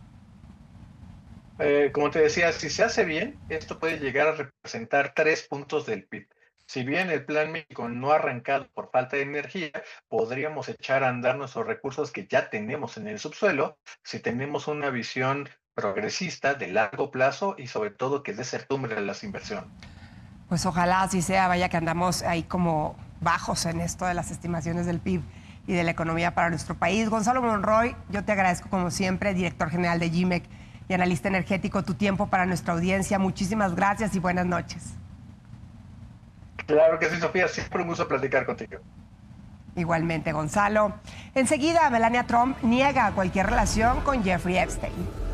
Como te decía, si se hace bien, esto puede llegar a representar 3 puntos del PIB. Si bien el Plan México no ha arrancado por falta de energía, podríamos echar a andar nuestros recursos que ya tenemos en el subsuelo si tenemos una visión progresista de largo plazo y sobre todo que dé certidumbre a las inversiones. Pues ojalá así sea, vaya que andamos ahí como bajos en esto de las estimaciones del PIB y de la economía para nuestro país. Gonzalo Monroy, yo te agradezco como siempre, director general de GIMEC y analista energético, tu tiempo para nuestra audiencia. Muchísimas gracias y buenas noches. Claro que sí, Sofía, siempre un gusto platicar contigo. Igualmente, Gonzalo. Enseguida, Melania Trump niega cualquier relación con Jeffrey Epstein.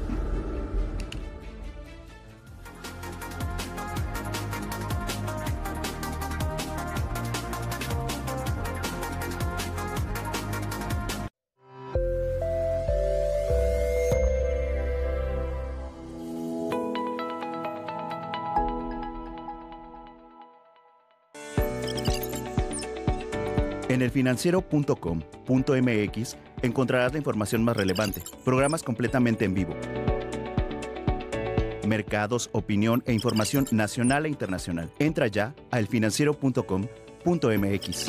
En elfinanciero.com.mx encontrarás la información más relevante, programas completamente en vivo, mercados, opinión e información nacional e internacional. Entra ya a elfinanciero.com.mx.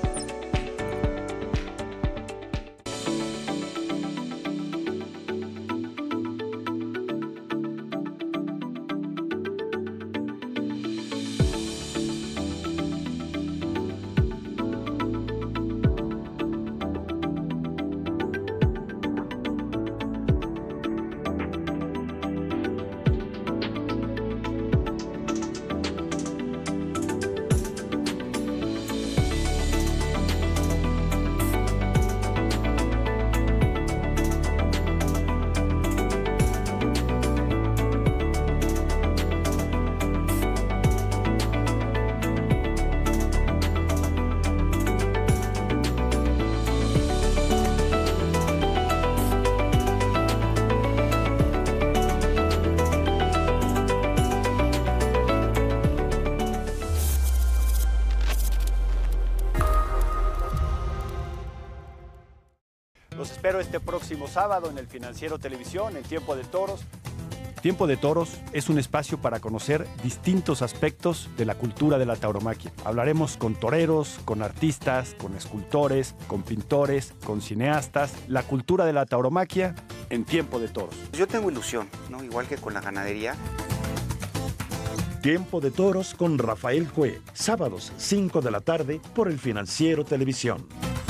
Los espero este próximo sábado en el Financiero Televisión, en Tiempo de Toros. Tiempo de Toros es un espacio para conocer distintos aspectos de la cultura de la tauromaquia. Hablaremos con toreros, con artistas, con escultores, con pintores, con cineastas. La cultura de la tauromaquia en Tiempo de Toros. Yo tengo ilusión, ¿no? Igual que con la ganadería. Tiempo de Toros con Rafael Cue, sábados 5 de la tarde por el Financiero Televisión.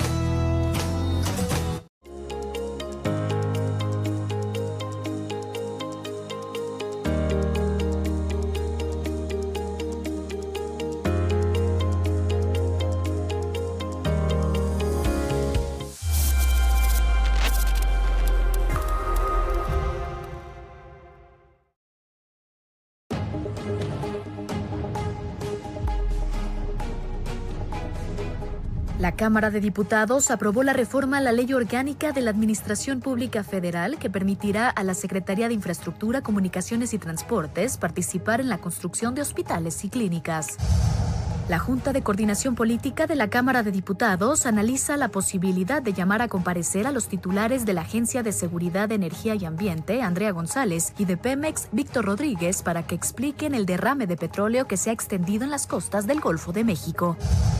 La Cámara de Diputados aprobó la reforma a la Ley Orgánica de la Administración Pública Federal que permitirá a la Secretaría de Infraestructura, Comunicaciones y Transportes participar en la construcción de hospitales y clínicas. La Junta de Coordinación Política de la Cámara de Diputados analiza la posibilidad de llamar a comparecer a los titulares de la Agencia de Seguridad de Energía y Ambiente, Andrea González, y de Pemex, Víctor Rodríguez, para que expliquen el derrame de petróleo que se ha extendido en las costas del Golfo de México.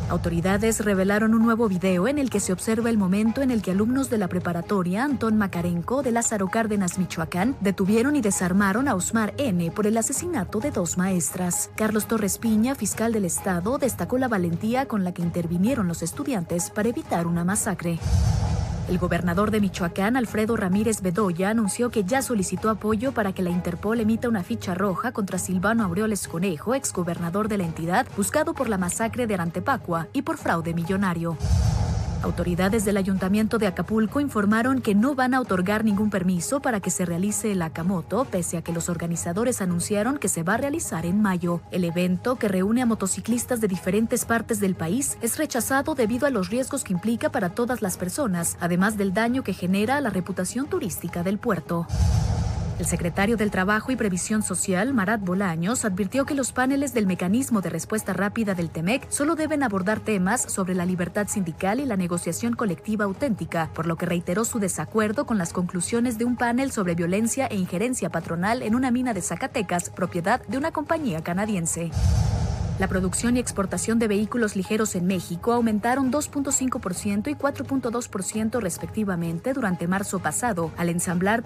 Autoridades revelaron un nuevo video en el que se observa el momento en el que alumnos de la preparatoria Antón Macarenco de Lázaro Cárdenas, Michoacán, detuvieron y desarmaron a Osmar N. por el asesinato de 2 maestras. Carlos Torres Piña, fiscal del Estado, destacó la valentía con la que intervinieron los estudiantes para evitar una masacre. El gobernador de Michoacán, Alfredo Ramírez Bedoya, anunció que ya solicitó apoyo para que la Interpol emita una ficha roja contra Silvano Aureoles Conejo, exgobernador de la entidad, buscado por la masacre de Arantepacua y por fraude millonario. Autoridades del Ayuntamiento de Acapulco informaron que no van a otorgar ningún permiso para que se realice el Acamoto, pese a que los organizadores anunciaron que se va a realizar en mayo. El evento, que reúne a motociclistas de diferentes partes del país, es rechazado debido a los riesgos que implica para todas las personas, además del daño que genera a la reputación turística del puerto. El secretario del Trabajo y Previsión Social, Marat Bolaños, advirtió que los paneles del Mecanismo de Respuesta Rápida del TEMEC solo deben abordar temas sobre la libertad sindical y la negociación colectiva auténtica, por lo que reiteró su desacuerdo con las conclusiones de un panel sobre violencia e injerencia patronal en una mina de Zacatecas, propiedad de una compañía canadiense. La producción y exportación de vehículos ligeros en México aumentaron 2.5% y 4.2% respectivamente durante marzo pasado, al ensamblar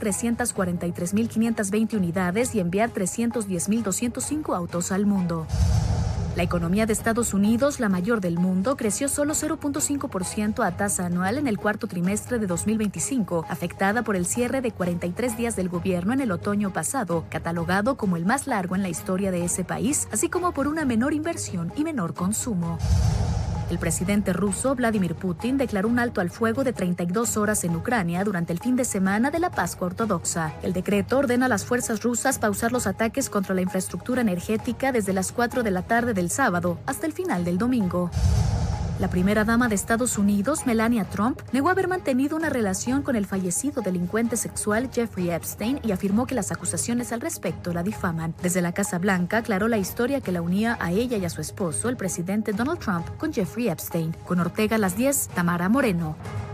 343.520 unidades y enviar 310.205 autos al mundo. La economía de Estados Unidos, la mayor del mundo, creció solo 0.5% a tasa anual en el cuarto trimestre de 2025, afectada por el cierre de 43 días del gobierno en el otoño pasado, catalogado como el más largo en la historia de ese país, así como por una menor inversión y menor consumo. El presidente ruso, Vladimir Putin, declaró un alto al fuego de 32 horas en Ucrania durante el fin de semana de la Pascua Ortodoxa. El decreto ordena a las fuerzas rusas pausar los ataques contra la infraestructura energética desde las 4 de la tarde del sábado hasta el final del domingo. La primera dama de Estados Unidos, Melania Trump, negó haber mantenido una relación con el fallecido delincuente sexual Jeffrey Epstein y afirmó que las acusaciones al respecto la difaman. Desde la Casa Blanca aclaró la historia que la unía a ella y a su esposo, el presidente Donald Trump, con Jeffrey Epstein. Con Ortega a las 10, Tamara Moreno.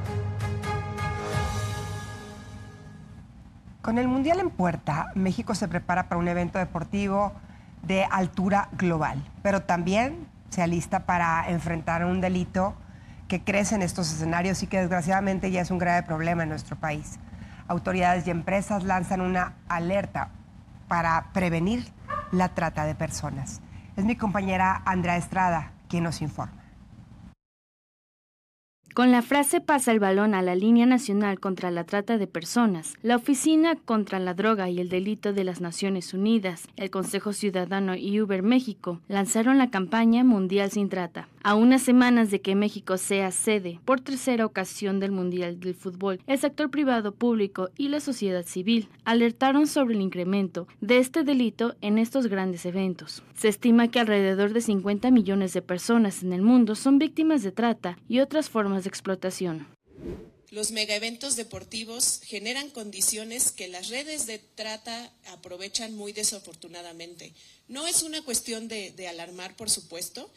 Con el Mundial en puerta, México se prepara para un evento deportivo de altura global, pero también se alista para enfrentar un delito que crece en estos escenarios y que desgraciadamente ya es un grave problema en nuestro país. Autoridades y empresas lanzan una alerta para prevenir la trata de personas. Es mi compañera Andrea Estrada quien nos informa. Con la frase "pasa el balón a la Línea Nacional contra la Trata de Personas", la Oficina contra la Droga y el Delito de las Naciones Unidas, el Consejo Ciudadano y Uber México lanzaron la campaña Mundial sin Trata. A unas semanas de que México sea sede por tercera ocasión del Mundial del Fútbol, el sector privado, público y la sociedad civil alertaron sobre el incremento de este delito en estos grandes eventos. Se estima que alrededor de 50 millones de personas en el mundo son víctimas de trata y otras formas de explotación. Los megaeventos deportivos generan condiciones que las redes de trata aprovechan muy desafortunadamente. No es una cuestión de alarmar, por supuesto.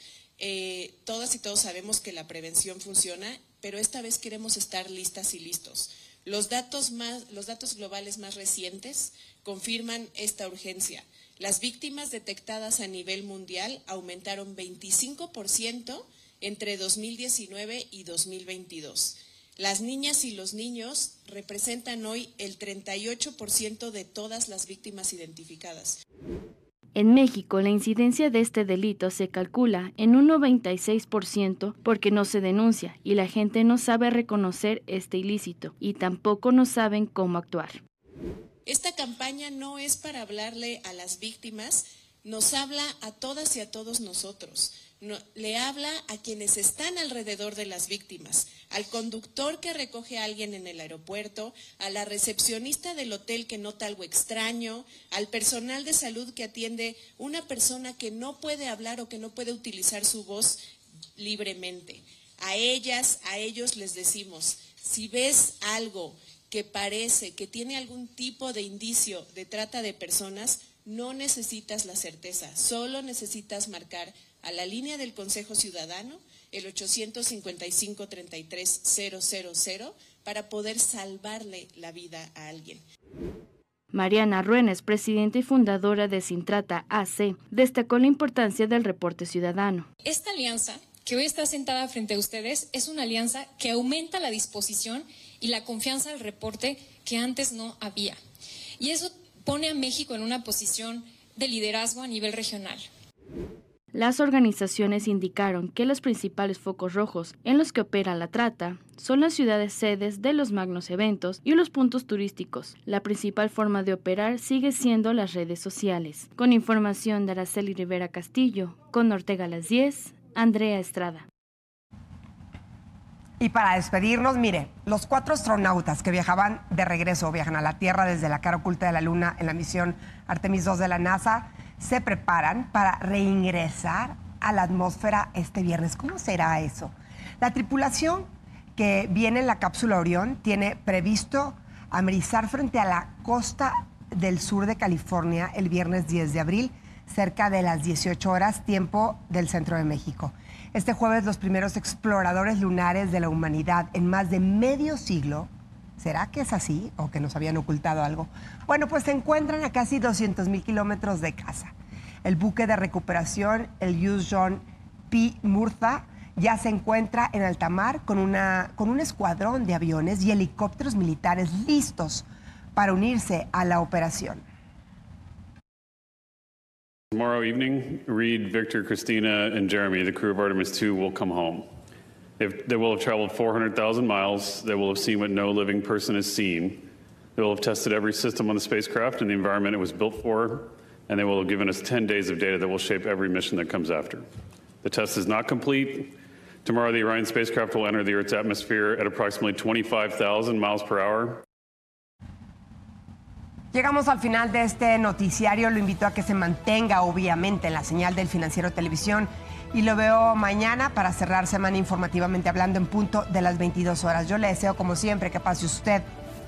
Todas y todos sabemos que la prevención funciona, pero esta vez queremos estar listas y listos. Los datos globales más recientes confirman esta urgencia. Las víctimas detectadas a nivel mundial aumentaron 25% entre 2019 y 2022. Las niñas y los niños representan hoy el 38% de todas las víctimas identificadas. En México, la incidencia de este delito se calcula en un 96% porque no se denuncia y la gente no sabe reconocer este ilícito y tampoco no saben cómo actuar. Esta campaña no es para hablarle a las víctimas, nos habla a todas y a todos nosotros. Le habla a quienes están alrededor de las víctimas, al conductor que recoge a alguien en el aeropuerto, a la recepcionista del hotel que nota algo extraño, al personal de salud que atiende una persona que no puede hablar o que no puede utilizar su voz libremente. A ellas, a ellos les decimos, si ves algo que parece que tiene algún tipo de indicio de trata de personas, no necesitas la certeza, solo necesitas marcar a la línea del Consejo Ciudadano, el 855-33-000, para poder salvarle la vida a alguien. Mariana Ruénes, presidenta y fundadora de Sin Trata AC, destacó la importancia del reporte ciudadano. Esta alianza, que hoy está sentada frente a ustedes es una alianza que aumenta la disposición y la confianza al reporte que antes no había. Y eso pone a México en una posición de liderazgo a nivel regional. Las organizaciones indicaron que los principales focos rojos en los que opera la trata son las ciudades sedes de los magnos eventos y los puntos turísticos. La principal forma de operar sigue siendo las redes sociales. Con información de Araceli Rivera Castillo, con Ortega a las 10, Andrea Estrada. Y para despedirnos, mire, los 4 astronautas que viajan a la Tierra desde la cara oculta de la Luna en la misión Artemis II de la NASA, se preparan para reingresar a la atmósfera este viernes. ¿Cómo será eso? La tripulación que viene en la cápsula Orión tiene previsto amerizar frente a la costa del sur de California el viernes 10 de abril, cerca de las 18 horas, tiempo del centro de México. Este jueves, los primeros exploradores lunares de la humanidad en más de medio siglo. ¿Será que es así o que nos habían ocultado algo? Bueno, pues se encuentran a casi 200,000 kilómetros de casa. El buque de recuperación, el US John P. Murtha, ya se encuentra en alta mar con un escuadrón de aviones y helicópteros militares listos para unirse a la operación. Tomorrow evening, Reed, Victor, Christina, and Jeremy, the crew of Artemis II, will come home. They will have traveled 400,000 miles. They will have seen what no living person has seen. They will have tested every system on the spacecraft and the environment it was built for, and they will have given us 10 days of data that will shape every mission that comes after. The test is not complete. Tomorrow, the Orion spacecraft will enter the Earth's atmosphere at approximately 25,000 miles per hour. Llegamos al final de este noticiario. Lo invito a que se mantenga, obviamente, en la señal del Financiero Televisión. Y lo veo mañana para cerrar semana informativamente hablando en punto de las 22 horas. Yo le deseo, como siempre, que pase usted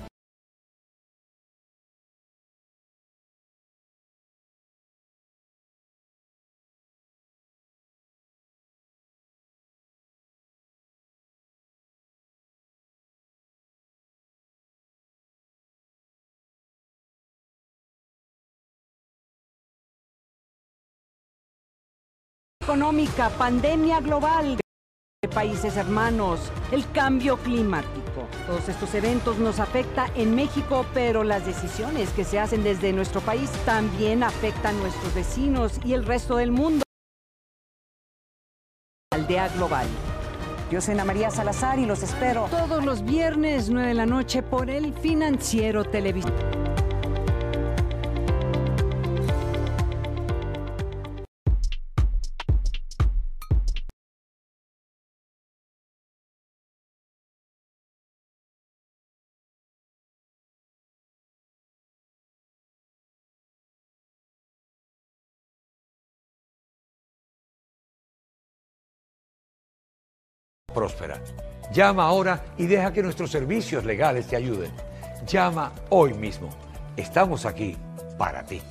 económica, pandemia global de países hermanos, el cambio climático. Todos estos eventos nos afectan en México, pero las decisiones que se hacen desde nuestro país también afectan a nuestros vecinos y el resto del mundo. Aldea Global. Yo soy Ana María Salazar y los espero todos los viernes 9 de la noche por el Financiero Televisión. Próspera. Llama ahora y deja que nuestros servicios legales te ayuden. Llama hoy mismo. Estamos aquí para ti.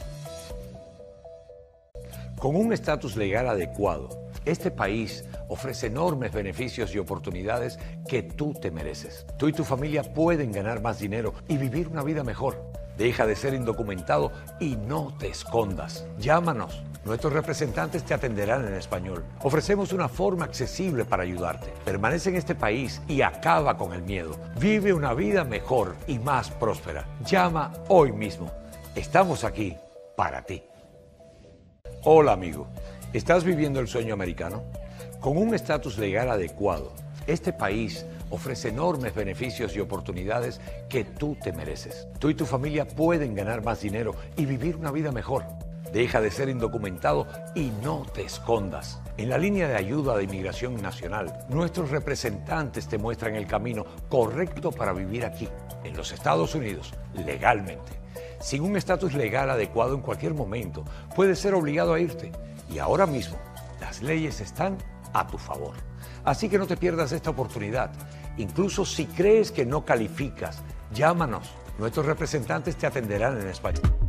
Con un estatus legal adecuado, este país ofrece enormes beneficios y oportunidades que tú te mereces. Tú y tu familia pueden ganar más dinero y vivir una vida mejor. Deja de ser indocumentado y no te escondas. Llámanos. Nuestros representantes te atenderán en español. Ofrecemos una forma accesible para ayudarte. Permanece en este país y acaba con el miedo. Vive una vida mejor y más próspera. Llama hoy mismo. Estamos aquí para ti. Hola, amigo. ¿Estás viviendo el sueño americano? Con un estatus legal adecuado, este país ofrece enormes beneficios y oportunidades que tú te mereces. Tú y tu familia pueden ganar más dinero y vivir una vida mejor. Deja de ser indocumentado y no te escondas. En la línea de ayuda de Inmigración Nacional, nuestros representantes te muestran el camino correcto para vivir aquí, en los Estados Unidos, legalmente. Sin un estatus legal adecuado en cualquier momento, puedes ser obligado a irte. Y ahora mismo, las leyes están a tu favor. Así que no te pierdas esta oportunidad. Incluso si crees que no calificas, llámanos. Nuestros representantes te atenderán en español.